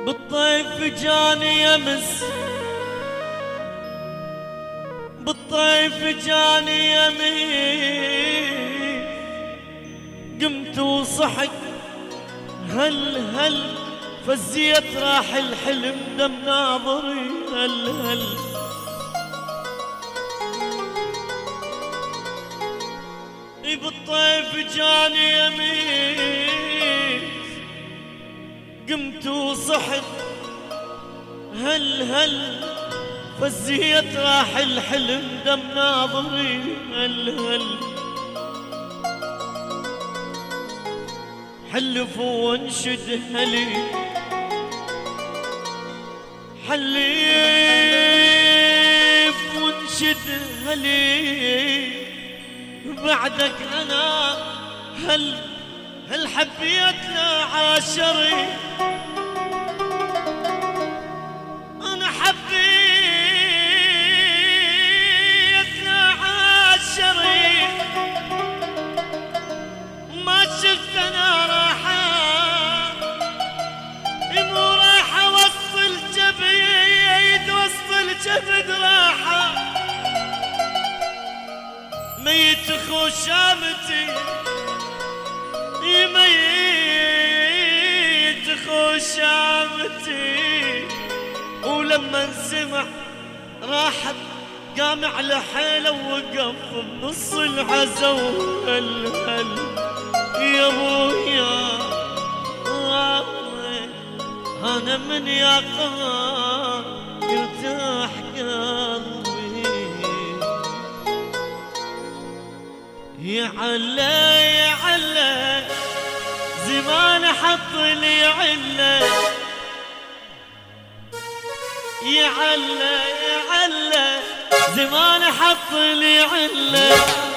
بالطيف جاني امس، بالطيف جاني امس، قمت وصحت هل فزيت راح الحلم دم ناظري هل بالطيف جاني امس، قمت وصحت هل فزيت راح الحلم دم ناظري هل حلف وانشد هلي حلف وانشد هلي بعدك انا هل حبيت لا عاشري انا حبيت لا عاشري ما شفت انا راحه مو راحه وسط الجبيد وسط الجبد راحه ميت خوشامتي ميت خوشامتي ولما انسمع راحت قام على حيله ووقف بنص العزو هل يا ابويا انا من يا قمر يرتاح قلبي يا علا زمان حط لي عله يا علا زمان حط لي عله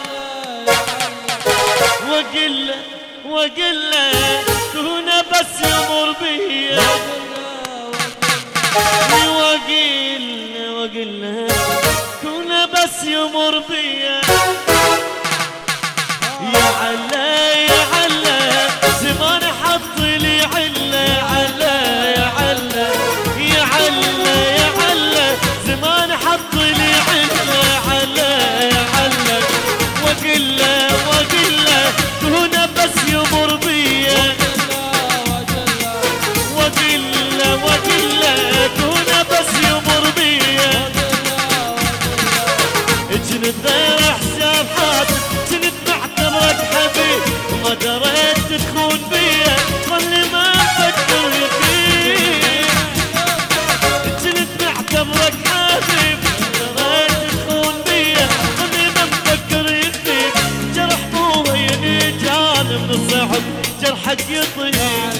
وقل له كونه بس يمر بيا وقل له كونه بس يمر بيا يا علا زمان حط لي عله يا علا زمان حط لي عله يا علا وقل له كونه بس يمر بيا وقل له كونه بس يمر بيا جنت غير حساب حاطط جنت معتبرك حبيب وما دريت تخون بيا خلي ما افكر يخيب جنت معتبرك حبيب دريت تخون بيا خلي ما افكر يخيب جرح مو هيني جان من الصعب جرحك يطيب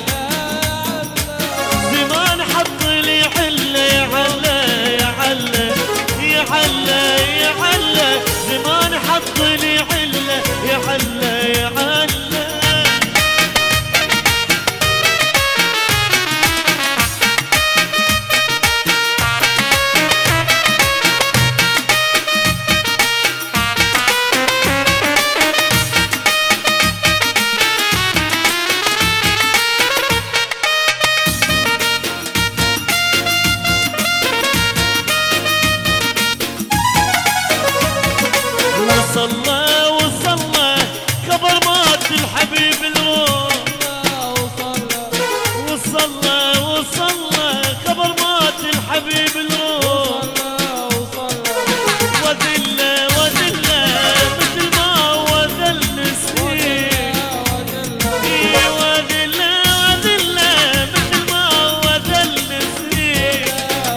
زمان حط لي عله يا علا زمان حط لي عله يا علا وصلى خبر مات الحبيب الروح وصلى خبر مات الحبيب الروح وذله مثل ما وذل سنين وذله مثل ما وذل سنين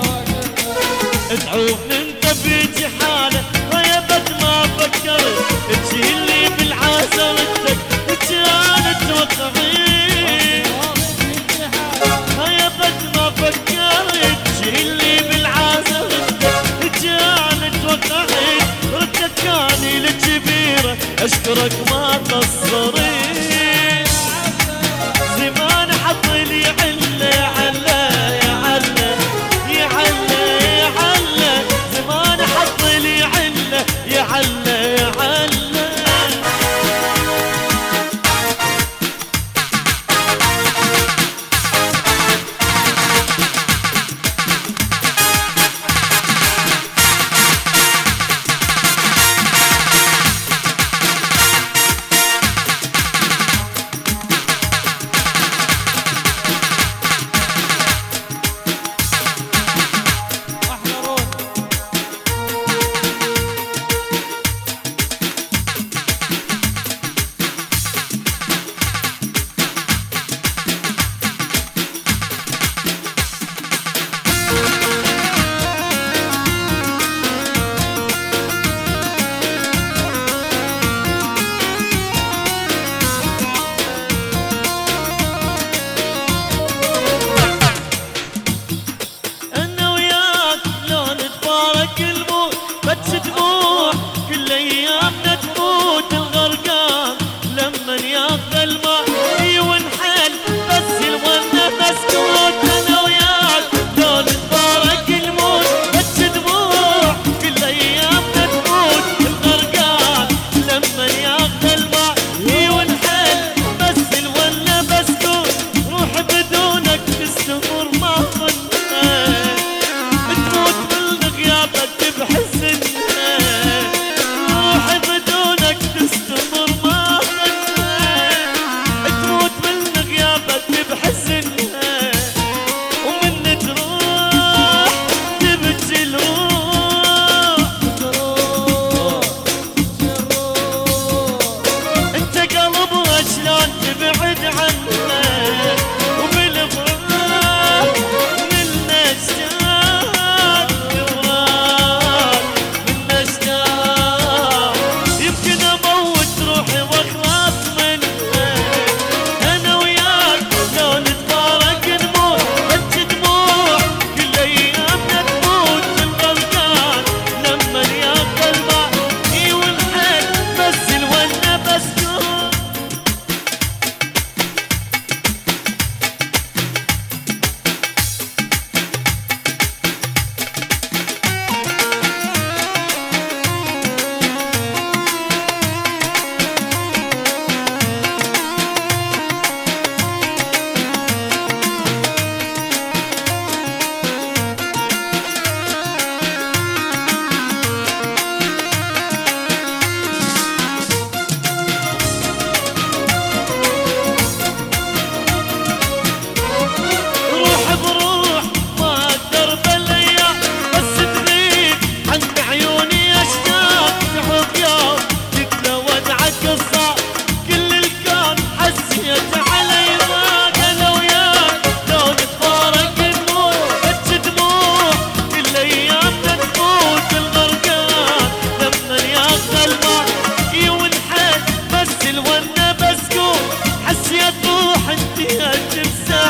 تعوفني انت بيجي حاله غيبت ما فكرت تجيلي بالعسل كانت وقعين غيبت ما فكرت تجيلي بالعسل كانت وقعين ردت كاني للكبيرة اشكرك ما قصرين زمان حط لي عله يا علا زمان حط لي عله يا علا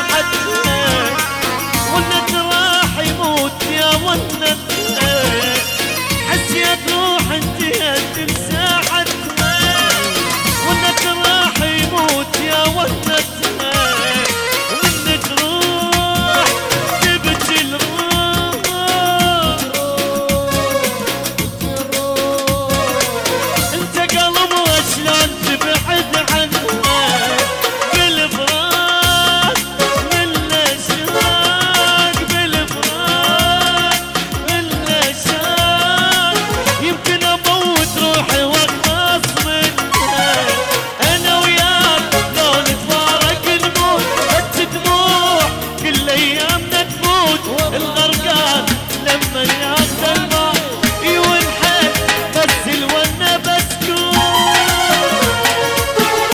حد